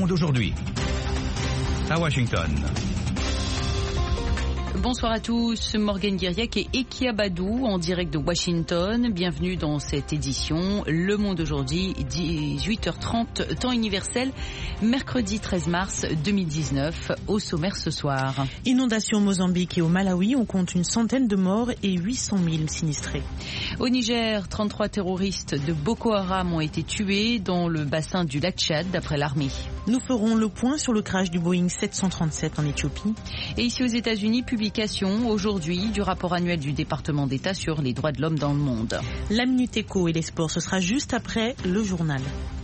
Monde aujourd'hui. À Washington. Bonsoir à tous, Morgane Guiriac et Ekia Badou en direct de Washington. Bienvenue dans cette édition. Le Monde aujourd'hui, 18h30, temps universel, mercredi 13 mars 2019. Au sommaire ce soir. Inondations au Mozambique et au Malawi, on compte une centaine de morts et 800 000 sinistrés. Au Niger, 33 terroristes de Boko Haram ont été tués dans le bassin du lac Tchad, d'après l'armée. Nous ferons le point sur le crash du Boeing 737 en Éthiopie. Et ici aux États-Unis, publication aujourd'hui du rapport annuel du département d'État sur les droits de l'homme dans le monde. La Minute Éco et les sports, ce sera juste après le journal.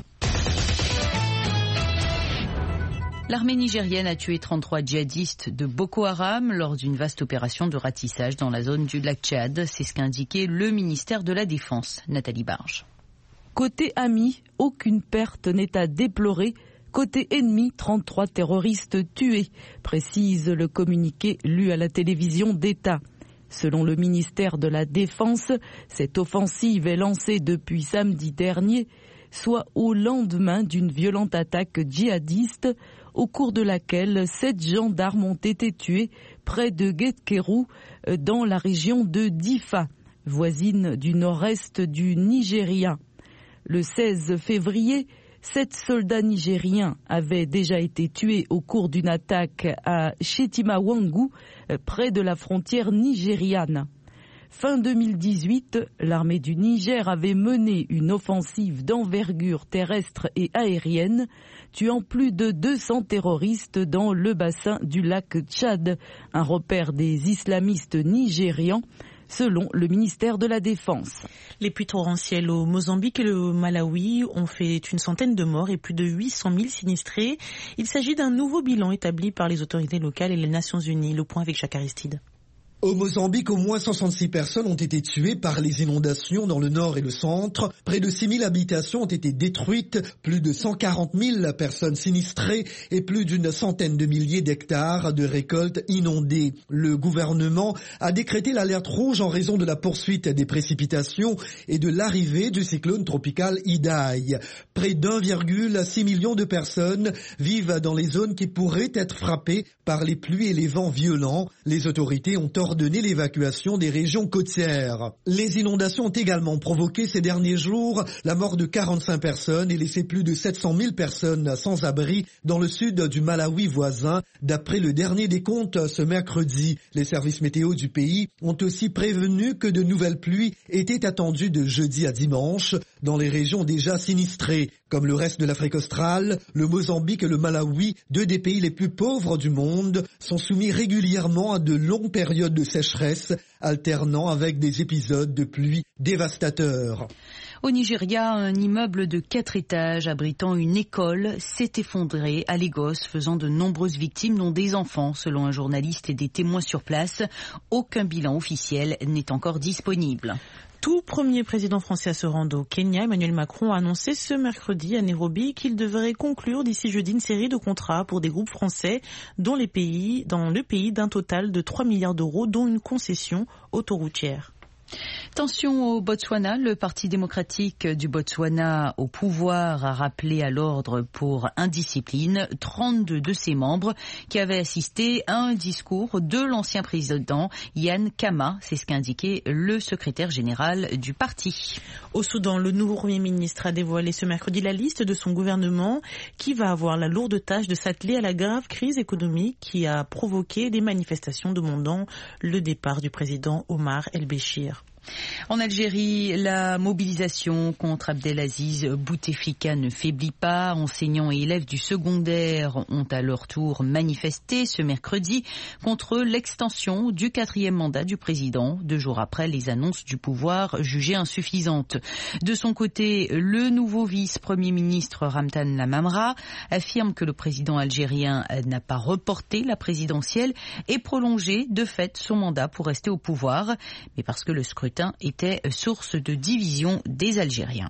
L'armée nigérienne a tué 33 djihadistes de Boko Haram lors d'une vaste opération de ratissage dans la zone du lac Tchad. C'est ce qu'a indiqué le ministère de la Défense. Nathalie Barge. Côté ami, aucune perte n'est à déplorer. Côté ennemi, 33 terroristes tués, précise le communiqué lu à la télévision d'État. Selon le ministère de la Défense, cette offensive est lancée depuis samedi dernier, soit au lendemain d'une violente attaque djihadiste, au cours de laquelle 7 gendarmes ont été tués près de Guetkerou, dans la région de Difa, voisine du nord-est du Nigeria. Le 16 février, 7 soldats nigériens avaient déjà été tués au cours d'une attaque à Chetimawangu, près de la frontière nigériane. Fin 2018, l'armée du Niger avait mené une offensive d'envergure terrestre et aérienne, tuant plus de 200 terroristes dans le bassin du lac Tchad, un repère des islamistes nigérians, selon le ministère de la Défense. Les pluies torrentielles au Mozambique et le Malawi ont fait une centaine de morts et plus de 800 000 sinistrés. Il s'agit d'un nouveau bilan établi par les autorités locales et les Nations Unies. Le point avec Jacques Aristide. Au Mozambique, au moins 166 personnes ont été tuées par les inondations dans le nord et le centre. Près de 6 000 habitations ont été détruites, plus de 140 000 personnes sinistrées et plus d'une centaine de milliers d'hectares de récoltes inondées. Le gouvernement a décrété l'alerte rouge en raison de la poursuite des précipitations et de l'arrivée du cyclone tropical Idai. Près d'1,6 million de personnes vivent dans les zones qui pourraient être frappées par les pluies et les vents violents. Les autorités ont ordonné l'évacuation des régions côtières. Les inondations ont également provoqué ces derniers jours la mort de 45 personnes et laissé plus de 700 000 personnes sans abri dans le sud du Malawi voisin, d'après le dernier décompte ce mercredi. Les services météo du pays ont aussi prévenu que de nouvelles pluies étaient attendues de jeudi à dimanche dans les régions déjà sinistrées. Comme le reste de l'Afrique australe, le Mozambique et le Malawi, deux des pays les plus pauvres du monde, sont soumis régulièrement à de longues périodes de sécheresse, alternant avec des épisodes de pluie dévastateurs. Au Nigeria, un immeuble de 4 étages abritant une école s'est effondré à Lagos, faisant de nombreuses victimes, dont des enfants, selon un journaliste et des témoins sur place. Aucun bilan officiel n'est encore disponible. Tout premier président français à se rendre au Kenya, Emmanuel Macron a annoncé ce mercredi à Nairobi qu'il devrait conclure d'ici jeudi une série de contrats pour des groupes français dans le pays d'un total de 3 milliards d'euros, dont une concession autoroutière. Tension au Botswana. Le Parti démocratique du Botswana au pouvoir a rappelé à l'ordre pour indiscipline 32 de ses membres qui avaient assisté à un discours de l'ancien président Ian Khama. C'est ce qu'a indiqué le secrétaire général du parti. Au Soudan, le nouveau Premier ministre a dévoilé ce mercredi la liste de son gouvernement qui va avoir la lourde tâche de s'atteler à la grave crise économique qui a provoqué des manifestations demandant le départ du président Omar el-Béchir. En Algérie, la mobilisation contre Abdelaziz Bouteflika ne faiblit pas. Enseignants et élèves du secondaire ont à leur tour manifesté ce mercredi contre l'extension du 4e mandat du président, 2 jours après les annonces du pouvoir jugées insuffisantes. De son côté, le nouveau vice-premier ministre Ramtan Lamamra affirme que le président algérien n'a pas reporté la présidentielle et prolongé de fait son mandat pour rester au pouvoir, mais parce que le scrutin était source de division des Algériens.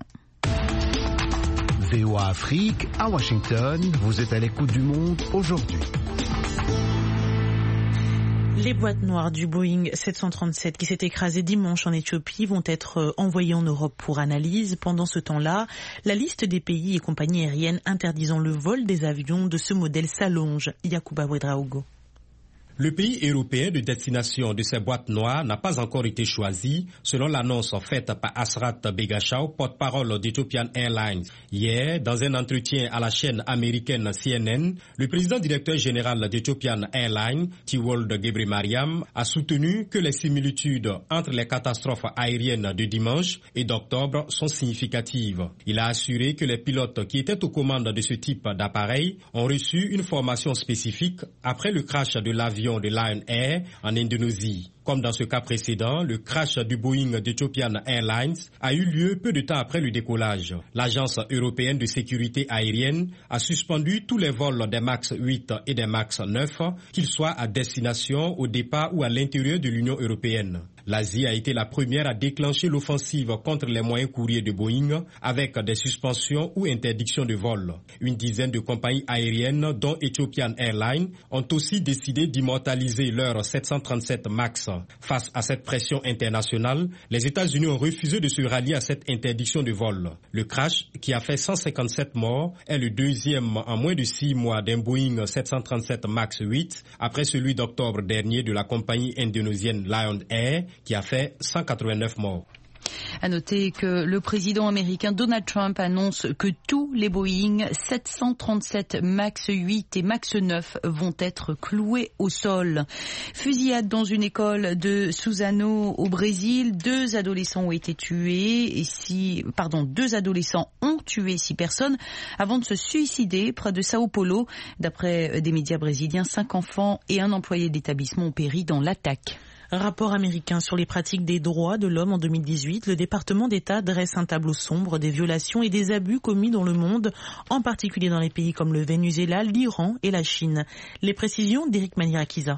VOA Afrique, à Washington, vous êtes à l'écoute du monde aujourd'hui. Les boîtes noires du Boeing 737 qui s'est écrasé dimanche en Éthiopie vont être envoyées en Europe pour analyse. Pendant ce temps-là, la liste des pays et compagnies aériennes interdisant le vol des avions de ce modèle s'allonge. Yacouba Ouedraogo. Le pays européen de destination de ces boîtes noires n'a pas encore été choisi, selon l'annonce faite par Asrat Begashaw, porte-parole d'Ethiopian Airlines. Hier, dans un entretien à la chaîne américaine CNN, le président directeur général d'Ethiopian Airlines, Tiwold Gebremariam, a soutenu que les similitudes entre les catastrophes aériennes de dimanche et d'octobre sont significatives. Il a assuré que les pilotes qui étaient aux commandes de ce type d'appareil ont reçu une formation spécifique après le crash de l'avion de Lion Air en Indonésie. Comme dans ce cas précédent, le crash du Boeing d'Ethiopian Airlines a eu lieu peu de temps après le décollage. L'Agence européenne de sécurité aérienne a suspendu tous les vols des MAX 8 et des MAX 9, qu'ils soient à destination, au départ ou à l'intérieur de l'Union européenne. L'Asie a été la première à déclencher l'offensive contre les moyens courriers de Boeing avec des suspensions ou interdictions de vol. Une dizaine de compagnies aériennes, dont Ethiopian Airlines, ont aussi décidé d'immortaliser leurs 737 MAX. Face à cette pression internationale, les États-Unis ont refusé de se rallier à cette interdiction de vol. Le crash, qui a fait 157 morts, est le deuxième en moins de 6 mois d'un Boeing 737 MAX 8, après celui d'octobre dernier de la compagnie indonésienne Lion Air, qui a fait 189 morts. À noter que le président américain Donald Trump annonce que tous les Boeing 737 MAX 8 et MAX 9 vont être cloués au sol. Fusillade dans une école de Suzano au Brésil. Deux adolescents ont tué 6 personnes avant de se suicider près de Sao Paulo. D'après des médias brésiliens, 5 enfants et un employé d'établissement ont péri dans l'attaque. Rapport américain sur les pratiques des droits de l'homme en 2018, le département d'État dresse un tableau sombre des violations et des abus commis dans le monde, en particulier dans les pays comme le Venezuela, l'Iran et la Chine. Les précisions d'Éric Maniakiza.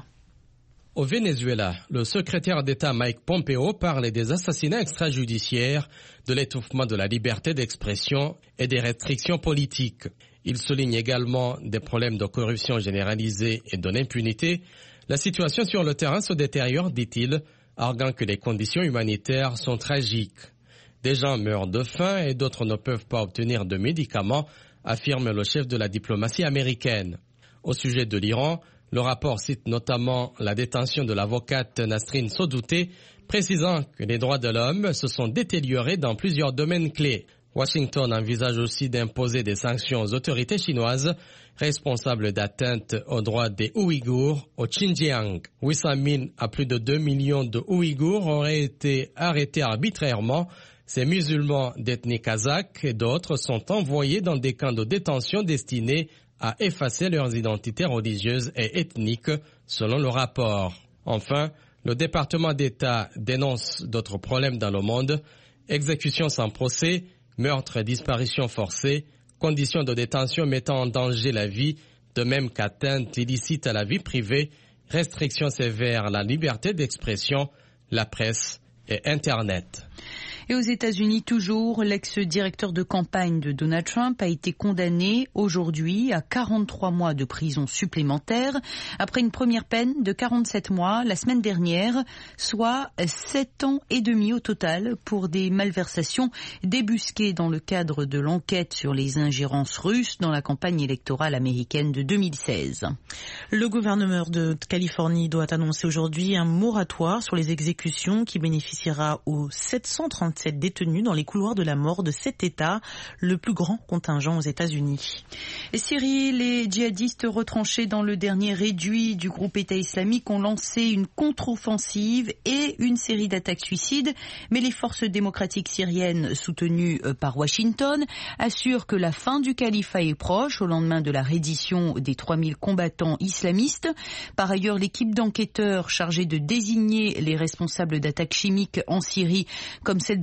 Au Venezuela, le secrétaire d'État Mike Pompeo parle des assassinats extrajudiciaires, de l'étouffement de la liberté d'expression et des restrictions politiques. Il souligne également des problèmes de corruption généralisée et de l'impunité. La situation sur le terrain se détériore, dit-il, arguant que les conditions humanitaires sont tragiques. Des gens meurent de faim et d'autres ne peuvent pas obtenir de médicaments, affirme le chef de la diplomatie américaine. Au sujet de l'Iran, le rapport cite notamment la détention de l'avocate Nasrin Sotoudeh, précisant que les droits de l'homme se sont détériorés dans plusieurs domaines clés. Washington envisage aussi d'imposer des sanctions aux autorités chinoises responsables d'atteinte aux droits des Ouïghours au Xinjiang. 800 000 à plus de 2 millions de Ouïghours auraient été arrêtés arbitrairement. Ces musulmans d'ethnie kazakh et d'autres sont envoyés dans des camps de détention destinés à effacer leurs identités religieuses et ethniques, selon le rapport. Enfin, le département d'État dénonce d'autres problèmes dans le monde, exécutions sans procès, meurtres et disparitions forcées, conditions de détention mettant en danger la vie, de même qu'atteinte illicite à la vie privée, restrictions sévères à la liberté d'expression, la presse et Internet. Et aux États-Unis, toujours, l'ex-directeur de campagne de Donald Trump a été condamné aujourd'hui à 43 mois de prison supplémentaire après une première peine de 47 mois la semaine dernière, soit 7 ans et demi au total pour des malversations débusquées dans le cadre de l'enquête sur les ingérences russes dans la campagne électorale américaine de 2016. Le gouverneur de Californie doit annoncer aujourd'hui un moratoire sur les exécutions qui bénéficiera aux 737 détenus dans les couloirs de la mort de cet État, le plus grand contingent aux États-Unis. Et Syrie, les djihadistes retranchés dans le dernier réduit du groupe État islamique ont lancé une contre-offensive et une série d'attaques suicides, mais les forces démocratiques syriennes soutenues par Washington assurent que la fin du califat est proche au lendemain de la reddition des 3000 combattants islamistes. Par ailleurs, l'équipe d'enquêteurs chargée de désigner les responsables d'attaques chimiques en Syrie, comme celle de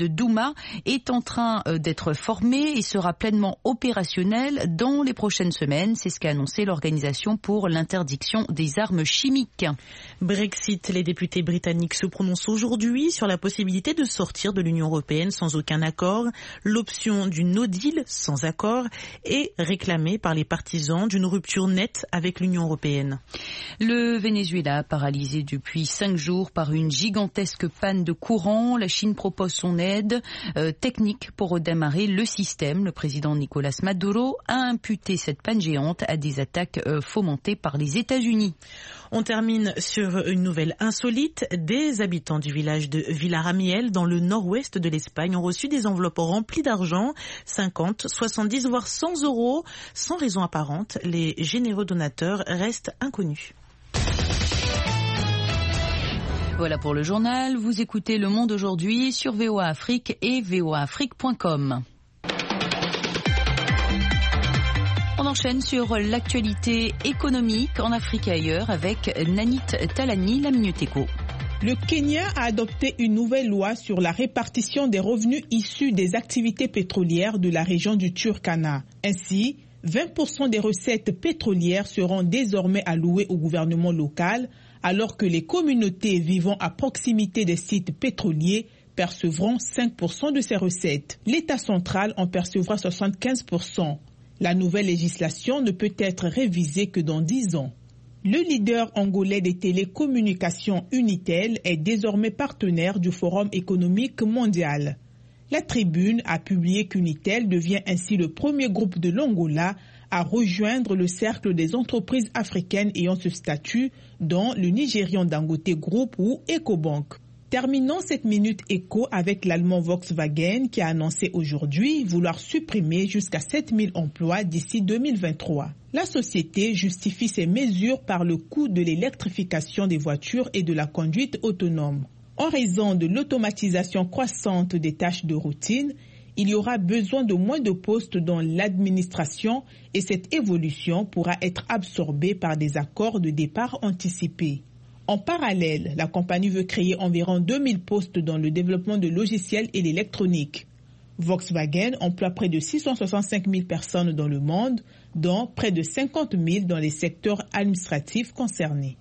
de Douma est en train d'être formé et sera pleinement opérationnel dans les prochaines semaines. C'est ce qu'a annoncé l'Organisation pour l'interdiction des armes chimiques. Brexit, les députés britanniques se prononcent aujourd'hui sur la possibilité de sortir de l'Union européenne sans aucun accord. L'option du no deal sans accord est réclamée par les partisans d'une rupture nette avec l'Union européenne. Le Venezuela, paralysé depuis 5 jours par une gigantesque panne de courant, la Chine propose son aide technique pour redémarrer le système. Le président Nicolás Maduro a imputé cette panne géante à des attaques fomentées par les États-Unis. On termine sur une nouvelle insolite. Des habitants du village de Villaramiel, dans le nord-ouest de l'Espagne, ont reçu des enveloppes remplies d'argent, 50, 70 voire 100 euros, sans raison apparente. Les généreux donateurs restent inconnus. Voilà pour le journal. Vous écoutez Le Monde aujourd'hui sur VOA Afrique et voaafrique.com. On enchaîne sur l'actualité économique en Afrique et ailleurs avec Nanit Talani, la Minute Éco. Le Kenya a adopté une nouvelle loi sur la répartition des revenus issus des activités pétrolières de la région du Turkana. Ainsi, 20% des recettes pétrolières seront désormais allouées au gouvernement local, alors que les communautés vivant à proximité des sites pétroliers percevront 5% de ces recettes. L'État central en percevra 75%. La nouvelle législation ne peut être révisée que dans 10 ans. Le leader angolais des télécommunications Unitel est désormais partenaire du Forum économique mondial. La Tribune a publié qu'Unitel devient ainsi le premier groupe de l'Angola à rejoindre le cercle des entreprises africaines ayant ce statut, dont le Nigérian Dangote Group ou Ecobank. Terminons cette minute éco avec l'allemand Volkswagen qui a annoncé aujourd'hui vouloir supprimer jusqu'à 7000 emplois d'ici 2023. La société justifie ces mesures par le coût de l'électrification des voitures et de la conduite autonome. En raison de l'automatisation croissante des tâches de routine, il y aura besoin de moins de postes dans l'administration et cette évolution pourra être absorbée par des accords de départ anticipés. En parallèle, la compagnie veut créer environ 2000 postes dans le développement de logiciels et l'électronique. Volkswagen emploie près de 665 000 personnes dans le monde, dont près de 50 000 dans les secteurs administratifs concernés.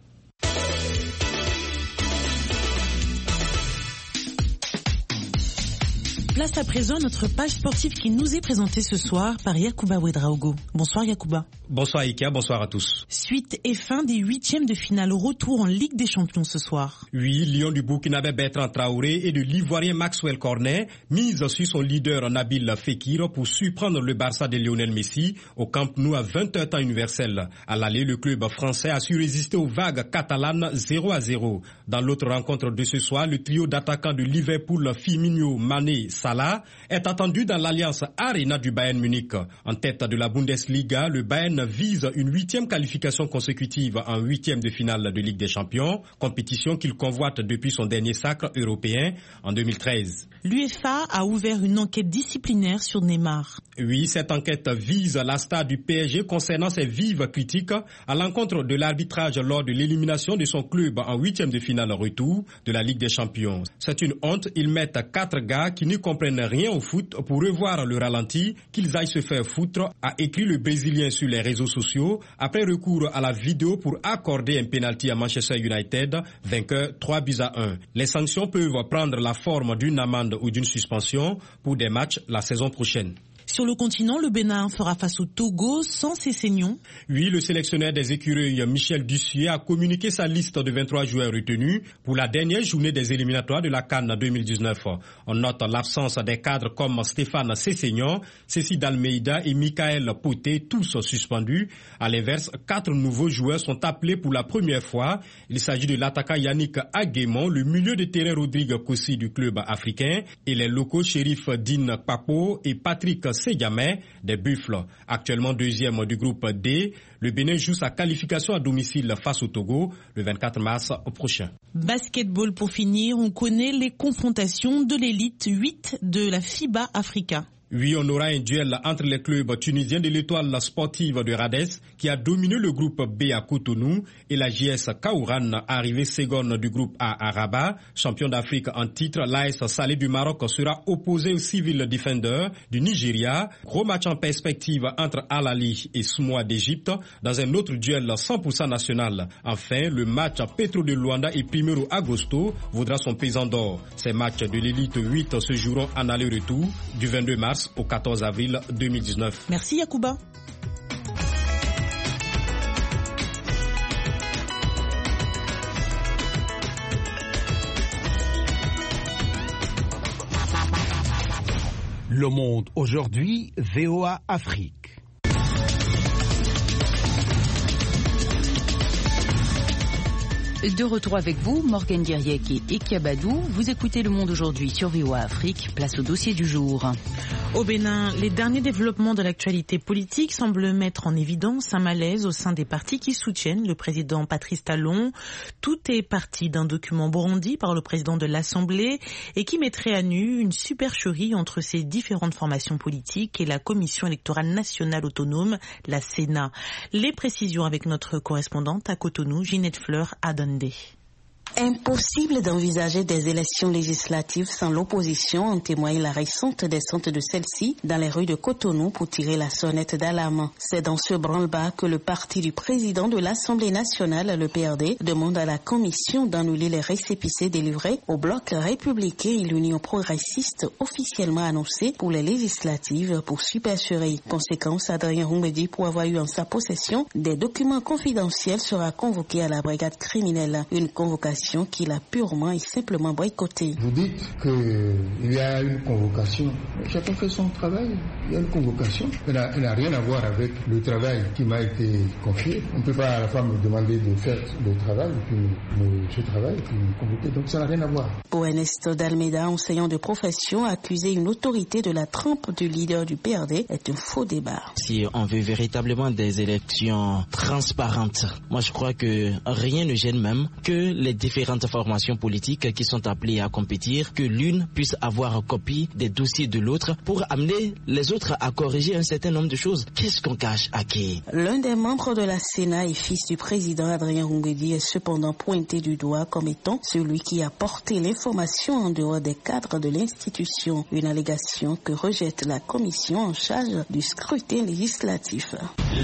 Place à présent à notre page sportive qui nous est présentée ce soir par Yacouba Ouedraogo. Bonsoir Yacouba. Bonsoir Ika, bonsoir à tous. Suite et fin des 8e de finale, retour en Ligue des Champions ce soir. Oui, Lion du Burkinabé Bertrand Traoré et de l'Ivoirien Maxwell Cornet mise sur son leader Nabil Fekir pour surprendre le Barça de Lionel Messi au Camp Nou à 20h temps universel. À l'aller, le club français a su résister aux vagues catalanes 0-0. Dans l'autre rencontre de ce soir, le trio d'attaquants de Liverpool, Firmino, Mané, Salah est attendu dans l'Alliance Arena du Bayern Munich. En tête de la Bundesliga, le Bayern vise une 8e qualification consécutive en 8e de finale de Ligue des Champions, compétition qu'il convoite depuis son dernier sacre européen en 2013. L'UEFA a ouvert une enquête disciplinaire sur Neymar. Oui, cette enquête vise la star du PSG concernant ses vives critiques à l'encontre de l'arbitrage lors de l'élimination de son club en 8e de finale retour de la Ligue des Champions. C'est une honte, ils mettent 4 gars qui ne comprennent rien au foot pour revoir le ralenti, qu'ils aillent se faire foutre, a écrit le Brésilien sur les réseaux sociaux après recours à la vidéo pour accorder un penalty à Manchester United, vainqueur 3-1. Les sanctions peuvent prendre la forme d'une amende ou d'une suspension pour des matchs la saison prochaine. Sur le continent, le Bénin fera face au Togo sans ses saignons. Oui, le sélectionneur des écureuils Michel Dussier a communiqué sa liste de 23 joueurs retenus pour la dernière journée des éliminatoires de la CAN 2019. On note l'absence des cadres comme Stéphane Sessegnon, Cécile Almeida et Michael Poté, tous suspendus. À l'inverse, 4 nouveaux joueurs sont appelés pour la première fois. Il s'agit de l'attaquant Yannick Aguemon, le milieu de terrain Rodrigue Kossi du club africain et les locaux Chérif Din Papo et Patrick Ségamé des Buffles. Actuellement 2e du groupe D, le Bénin joue sa qualification à domicile face au Togo le 24 mars prochain. Basketball pour finir, on connaît les confrontations de l'élite 8 de la FIBA Africa. Oui, on aura un duel entre les clubs tunisiens de l'Étoile sportive de Radès, qui a dominé le groupe B à Cotonou, et la JS Kaouran, arrivée seconde du groupe A à Rabat. Champion d'Afrique en titre, l'AS Salé du Maroc sera opposé au Civil Defender du Nigeria. Gros match en perspective entre Al Ahly et Soumoua d'Égypte, dans un autre duel 100% national. Enfin, le match Petro de Luanda et Primero Agosto vaudra son pesant d'or. Ces matchs de l'élite 8 se joueront en aller-retour du 22 mars au 14 avril 2019. Merci Yacouba. Le Monde aujourd'hui, VOA Afrique. De retour avec vous, Morgane Guerriec et Ekiabadou. Vous écoutez Le Monde aujourd'hui sur VOA Afrique. Place au dossier du jour. Au Bénin, les derniers développements de l'actualité politique semblent mettre en évidence un malaise au sein des partis qui soutiennent le président Patrice Talon. Tout est parti d'un document brandi par le président de l'Assemblée et qui mettrait à nu une supercherie entre ces différentes formations politiques et la Commission électorale nationale autonome, la Sénat. Les précisions avec notre correspondante à Cotonou, Ginette Fleur Adondé. Impossible d'envisager des élections législatives sans l'opposition, en témoigne la récente descente de celle-ci dans les rues de Cotonou pour tirer la sonnette d'alarme. C'est dans ce branle-bas que le parti du président de l'Assemblée nationale, le PRD, demande à la commission d'annuler les récépissés délivrés au bloc républicain et l'Union progressiste officiellement annoncés pour les législatives pour supercherie. Conséquence, Adrien Roumbedi, pour avoir eu en sa possession des documents confidentiels, sera convoqué à la brigade criminelle. Une convocation qu'il a purement et simplement boycottée. Vous dites qu'il y a une convocation. Chacun fait son travail. Il y a une convocation. Elle n'a rien à voir avec le travail qui m'a été confié. On ne peut pas à la fois me demander de faire le travail, puis ce travail, puis me convoquer. Donc ça n'a rien à voir. Pour Ernesto d'Almeida, enseignant de profession, accuser une autorité de la trempe du leader du PRD est un faux débat. Si on veut véritablement des élections transparentes, moi je crois que rien ne gêne même que les différentes formations politiques qui sont appelées à compétir, que l'une puisse avoir copie des dossiers de l'autre pour amener les autres à corriger un certain nombre de choses. Qu'est-ce qu'on cache à qui? L'un des membres de la Sénat et fils du président Adrien Roumbedi est cependant pointé du doigt comme étant celui qui a porté l'information en dehors des cadres de l'institution. Une allégation que rejette la commission en charge du scrutin législatif.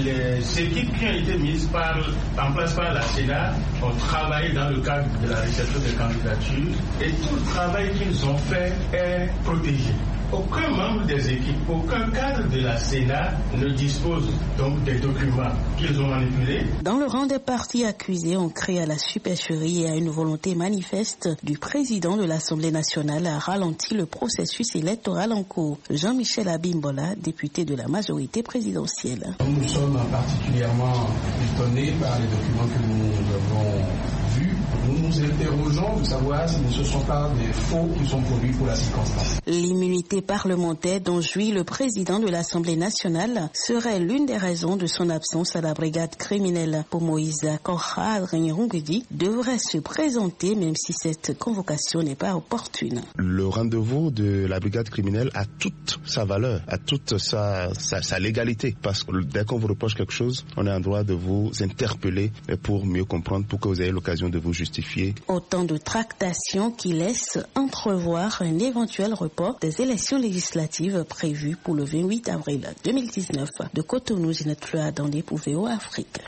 Les équipes qui ont été mises en place par la Sénat ont travaillé dans le cadre de la réception des candidatures et tout le travail qu'ils ont fait est protégé. Aucun membre des équipes, aucun cadre de la Sénat ne dispose donc des documents qu'ils ont manipulés. Dans le rang des partis accusés, on crée à la supercherie et à une volonté manifeste du président de l'Assemblée nationale à ralentir le processus électoral en cours. Jean-Michel Abimbola, député de la majorité présidentielle. Nous sommes particulièrement étonnés par les documents que nous avons vus. Nous nous interrogeons de savoir si ce ne sont pas des faux qui sont produits pour la circonstance. L'immunité parlementaire dont jouit le président de l'Assemblée nationale serait l'une des raisons de son absence à la brigade criminelle. Pour Moïse Korha, Adrien Roumbedi devrait se présenter même si cette convocation n'est pas opportune. Le rendez-vous de la brigade criminelle a toute sa valeur, a toute sa légalité. Parce que dès qu'on vous reproche quelque chose, on est en droit de vous interpeller pour mieux comprendre, pour que vous ayez l'occasion de vous justifier. Autant de tractations qui laissent entrevoir un éventuel report des élections législatives prévues pour le 28 avril 2019. De Cotonou, Ginette Fleur Adondé pour VOA Afrique.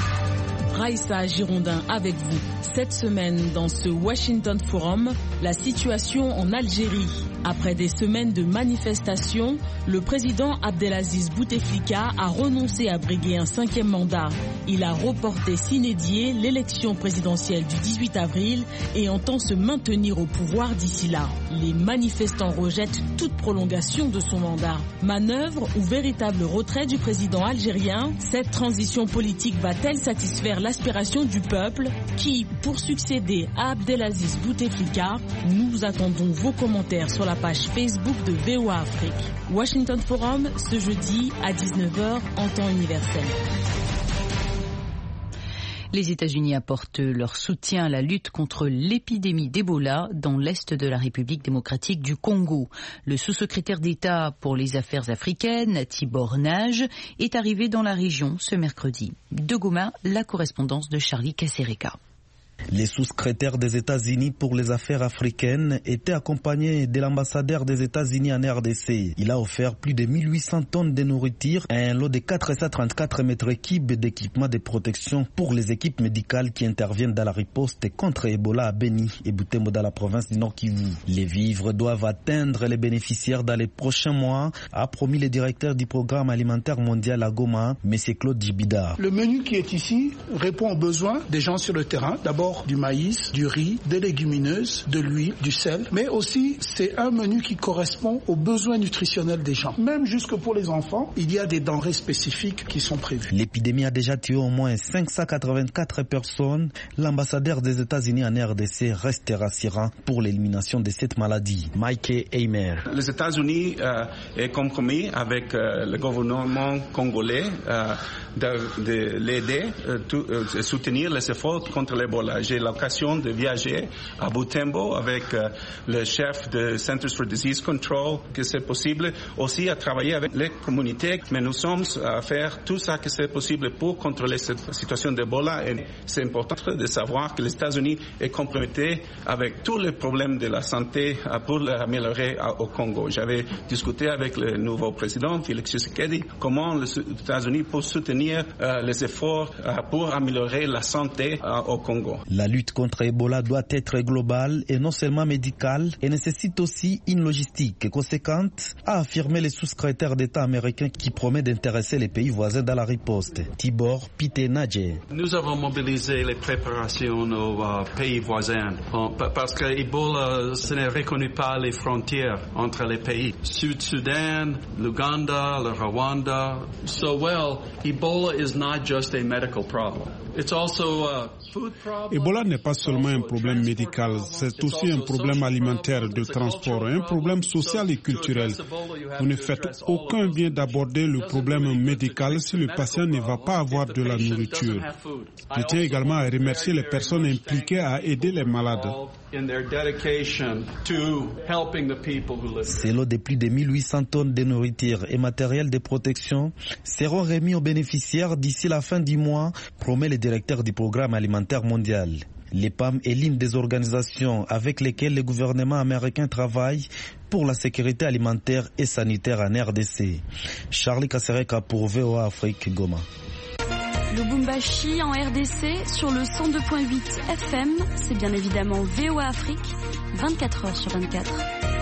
Raïssa Girondin avec vous. Cette semaine, dans ce Washington Forum, la situation en Algérie. Après des semaines de manifestations, le président Abdelaziz Bouteflika a renoncé à briguer un 5e mandat. Il a reporté sine die l'élection présidentielle du 18 avril et entend se maintenir au pouvoir d'ici là. Les manifestants rejettent toute prolongation de son mandat. Manœuvre ou véritable retrait du président algérien, cette transition politique va-t-elle satisfaire l'aspiration du peuple qui, pour succéder à Abdelaziz Bouteflika, nous attendons vos commentaires sur la page Facebook de VOA Afrique. Washington Forum, ce jeudi à 19h en temps universel. Les États-Unis apportent leur soutien à la lutte contre l'épidémie d'Ebola dans l'est de la République démocratique du Congo. Le sous-secrétaire d'État pour les affaires africaines, Tibor Nage, est arrivé dans la région ce mercredi. De Goma, la correspondance de Charlie Kasereka. Les sous-secrétaires des États-Unis pour les affaires africaines étaient accompagnés de l'ambassadeur des États-Unis en RDC. Il a offert plus de 1800 tonnes de nourriture et un lot de 434 mètres cubes d'équipements de protection pour les équipes médicales qui interviennent dans la riposte contre Ebola à Beni et Butembo dans la province du Nord Kivu. Les vivres doivent atteindre les bénéficiaires dans les prochains mois, a promis le directeur du programme alimentaire mondial à Goma, M. Claude Djibida. Le menu qui est ici répond aux besoins des gens sur le terrain. D'abord du maïs, du riz, des légumineuses, de l'huile, du sel, mais aussi c'est un menu qui correspond aux besoins nutritionnels des gens. Même jusque pour les enfants, il y a des denrées spécifiques qui sont prévues. L'épidémie a déjà tué au moins 584 personnes. L'ambassadeur des États-Unis en RDC reste rassurant pour l'élimination de cette maladie. Mike Eimer. Les États-Unis est compromis avec le gouvernement congolais de l'aider, soutenir les efforts contre l'Ebola. J'ai l'occasion de viager à Butembo avec le chef de Centers for Disease Control, que c'est possible aussi à travailler avec les communautés, mais nous sommes à faire tout ça que c'est possible pour contrôler cette situation d'Ebola et c'est important de savoir que les États-Unis est compromis avec tous les problèmes de la santé pour l'améliorer au Congo. J'avais discuté avec le nouveau président, Félix Tshisekedi, comment les États-Unis peuvent soutenir les efforts pour améliorer la santé au Congo. La lutte contre Ebola doit être globale et non seulement médicale et nécessite aussi une logistique conséquente, a affirmé le sous-secrétaire d'État américain qui promet d'intéresser les pays voisins dans la riposte. Tibor Pite-Nadje. Nous avons mobilisé les préparations aux pays voisins parce que Ebola, ce n'est reconnu pas les frontières entre les pays. Sud-Soudan, l'Ouganda, le Rwanda. So Ebola is not just a medical problem. It's also a food problem. Ebola n'est pas seulement un problème médical, c'est aussi un problème alimentaire, de transport, un problème social et culturel. Vous ne faites aucun bien d'aborder le problème médical si le patient ne va pas avoir de la nourriture. Je tiens également à remercier les personnes impliquées à aider les malades. Ces lots de plus de 1800 tonnes de nourriture et matériel de protection seront remis aux bénéficiaires d'ici la fin du mois, promet le directeur du programme alimentaire mondial. Les PAM est l'une des organisations avec lesquelles le gouvernement américain travaille pour la sécurité alimentaire et sanitaire en RDC. Charlie Kasereka pour VOA Afrique, Goma. Lubumbashi en RDC sur le 102.8 FM, c'est bien évidemment VOA Afrique, 24 heures sur 24.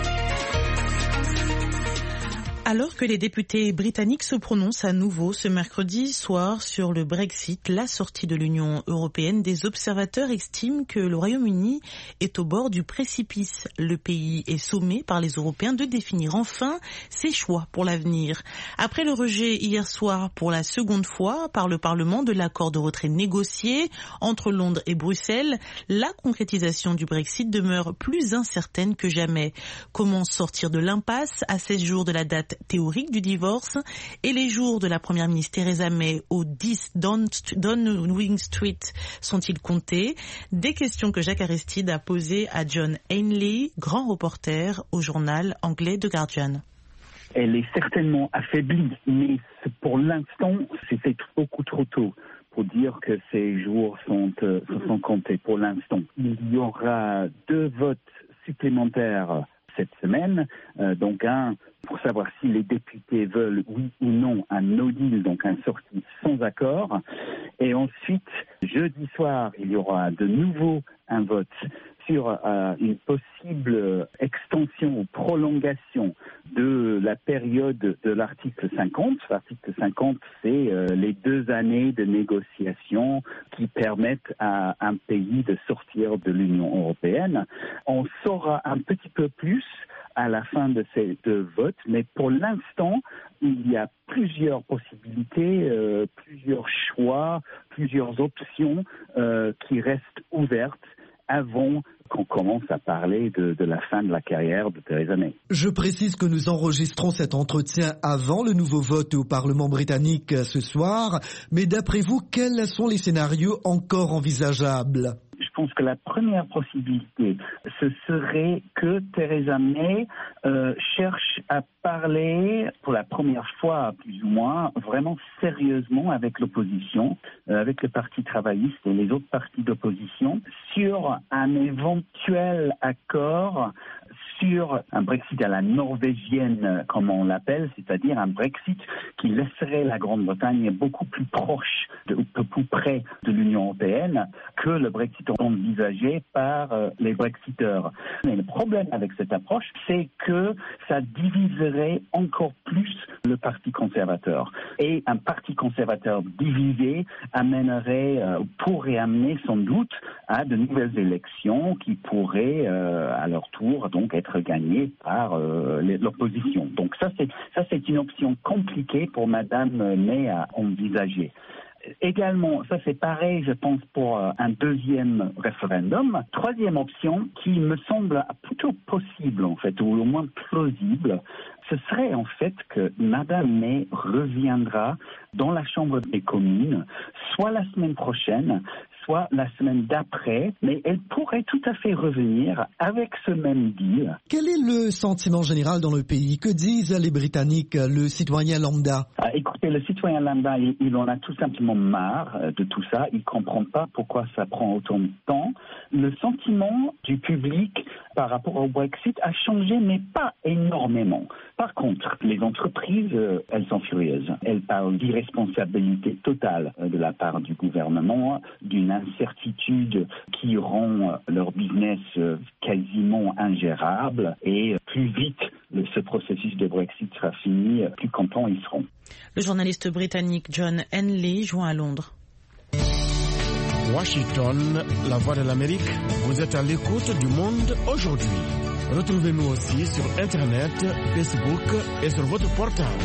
Alors que les députés britanniques se prononcent à nouveau ce mercredi soir sur le Brexit, la sortie de l'Union européenne, des observateurs estiment que le Royaume-Uni est au bord du précipice. Le pays est sommé par les Européens de définir enfin ses choix pour l'avenir. Après le rejet hier soir pour la seconde fois par le Parlement de l'accord de retrait négocié entre Londres et Bruxelles, la concrétisation du Brexit demeure plus incertaine que jamais. Comment sortir de l'impasse à 16 jours de la date théorique du divorce et les jours de la première ministre Theresa May au 10 Downing Street sont-ils comptés? Des questions que Jacques Aristide a posées à John Ainley, grand reporter au journal anglais The Guardian. Elle est certainement affaiblie, mais pour l'instant, c'est beaucoup trop tôt pour dire que ces jours sont comptés pour l'instant. Il y aura 2 votes supplémentaires cette semaine, donc un pour savoir si les députés veulent oui ou non un no deal, donc un sortie sans accord. Et ensuite, jeudi soir, il y aura de nouveau un vote sur une possible extension ou prolongation de la période de l'article 50. L'article 50, c'est les 2 années de négociation qui permettent à un pays de sortir de l'Union européenne. On saura un petit peu plus à la fin de ces 2 votes, mais pour l'instant, il y a plusieurs possibilités, plusieurs choix, plusieurs options qui restent ouvertes avant qu'on commence à parler de la fin de la carrière de Theresa May. Je précise que nous enregistrons cet entretien avant le nouveau vote au Parlement britannique ce soir, mais d'après vous, quels sont les scénarios encore envisageables ? Je pense que la première possibilité, ce serait que Theresa May cherche à parler pour la première fois, plus ou moins, vraiment sérieusement avec l'opposition, avec le Parti travailliste et les autres partis d'opposition, sur un éventuel accord sur un Brexit à la norvégienne, comme on l'appelle, c'est-à-dire un Brexit qui laisserait la Grande-Bretagne beaucoup plus proche, plus près de l'Union européenne que le Brexit envisagé par les Brexiteurs. Mais le problème avec cette approche, c'est que ça diviserait encore plus le Parti conservateur. Et un Parti conservateur divisé pourrait amener sans doute à de nouvelles élections qui pourraient à leur tour donc être gagnées par l'opposition. Donc ça c'est une option compliquée pour Madame May à envisager. Également, ça c'est pareil, je pense, pour un deuxième référendum. Troisième option, qui me semble plutôt possible, en fait, ou au moins plausible, ce serait en fait que Madame May reviendra dans la Chambre des communes, soit la semaine prochaine, soit la semaine d'après, mais elle pourrait tout à fait revenir avec ce même deal. Quel est le sentiment général dans le pays? Que disent les Britanniques, le citoyen lambda? Écoutez, le citoyen lambda, il en a tout simplement marre de tout ça. Il ne comprend pas pourquoi ça prend autant de temps. Le sentiment du public par rapport au Brexit a changé, mais pas énormément. Par contre, les entreprises, elles sont furieuses. Elles parlent d'irresponsabilité totale de la part du gouvernement, d'une incertitude qui rend leur business quasiment ingérable. Et plus vite ce processus de Brexit sera fini, plus contents ils seront. Le journaliste britannique John Henley joint à Londres. Washington, la voix de l'Amérique, vous êtes à l'écoute du monde aujourd'hui. Retrouvez-nous aussi sur Internet, Facebook et sur votre portable.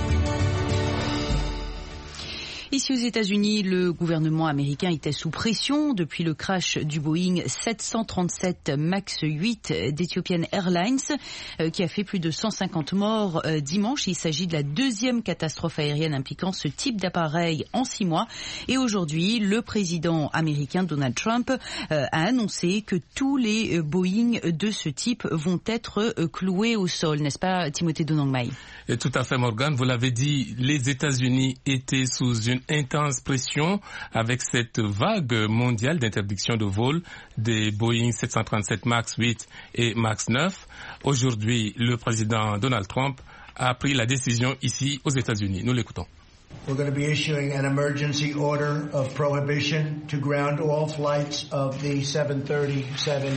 Ici aux États-Unis, le gouvernement américain était sous pression depuis le crash du Boeing 737 MAX 8 d'Ethiopian Airlines qui a fait plus de 150 morts dimanche. Il s'agit de la deuxième catastrophe aérienne impliquant ce type d'appareil en 6 mois. Et aujourd'hui, le président américain Donald Trump a annoncé que tous les Boeing de ce type vont être cloués au sol. N'est-ce pas, Timothée Donangmai? Et tout à fait, Morgane. Vous l'avez dit, les États-Unis étaient sous une intense pression avec cette vague mondiale d'interdiction de vol des Boeing 737 MAX 8 et MAX 9. Aujourd'hui, le président Donald Trump a pris la décision ici aux États-Unis. Nous l'écoutons. We're going to be issuing an emergency order of prohibition to ground all flights of the 737.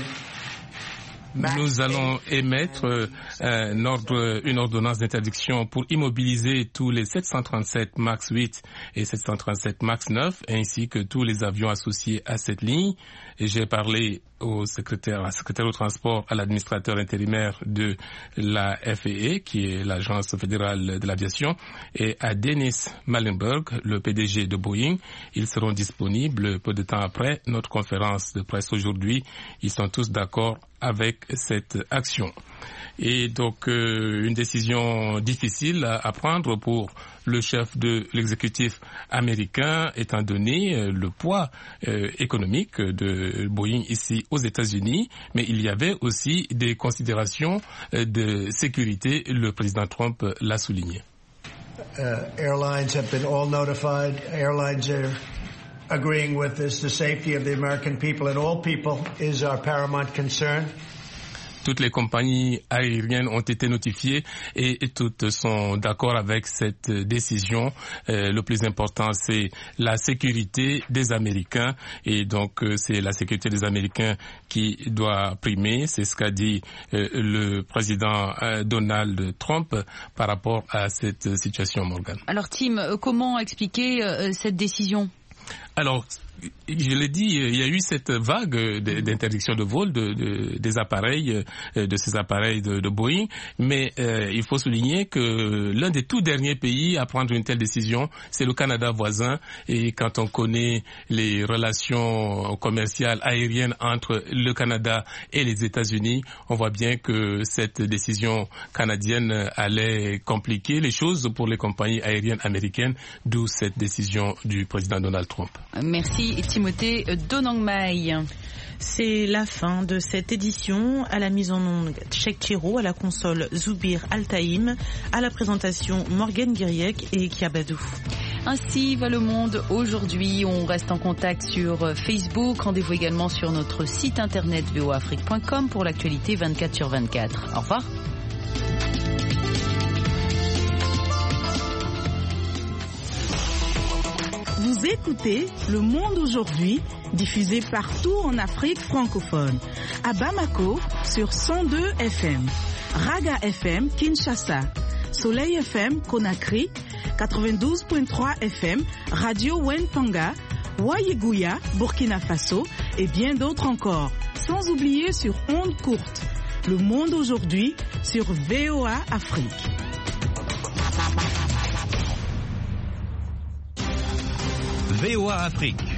Nous allons émettre une ordonnance d'interdiction pour immobiliser tous les 737 MAX 8 et 737 MAX 9, ainsi que tous les avions associés à cette ligne. Et j'ai parlé au secrétaire au transport, à l'administrateur intérimaire de la FAA, qui est l'agence fédérale de l'aviation, et à Dennis Muilenburg, le PDG de Boeing. Ils seront disponibles peu de temps après notre conférence de presse aujourd'hui. Ils sont tous d'accord avec cette action. Et donc, une décision difficile à prendre pour le chef de l'exécutif américain, étant donné le poids économique de Boeing ici aux États-Unis. Mais il y avait aussi des considérations de sécurité. Le président Trump l'a souligné. Airlines have been all notified. Airlines are agreeing with this. The safety of the American people and all people is our paramount concern. Toutes les compagnies aériennes ont été notifiées et toutes sont d'accord avec cette décision. Le plus important, c'est la sécurité des Américains et donc c'est la sécurité des Américains qui doit primer. C'est ce qu'a dit le président Donald Trump par rapport à cette situation, Morgan. Alors Tim, comment expliquer cette décision ? Alors, je l'ai dit, il y a eu cette vague d'interdiction de vol des appareils, de ces appareils de Boeing, mais il faut souligner que l'un des tout derniers pays à prendre une telle décision, c'est le Canada voisin. Et quand on connaît les relations commerciales aériennes entre le Canada et les États-Unis, on voit bien que cette décision canadienne allait compliquer les choses pour les compagnies aériennes américaines, d'où cette décision du président Donald Trump. Merci Timothée Donangmai. C'est la fin de cette édition. À la mise en onde, Cheikh Chiro, à la console Zoubir Altaïm, à la présentation Morgane Guiriec et Kiabadou. Ainsi va le monde aujourd'hui. On reste en contact sur Facebook. Rendez-vous également sur notre site internet voafrique.com pour l'actualité 24/24. Au revoir. Vous écoutez Le Monde aujourd'hui, diffusé partout en Afrique francophone. À Bamako, sur 102 FM. Raga FM, Kinshasa. Soleil FM, Conakry. 92.3 FM, Radio Wentanga. Wayeguya, Burkina Faso. Et bien d'autres encore. Sans oublier sur ondes courtes. Le Monde aujourd'hui, sur VOA Afrique. VOA Afrique.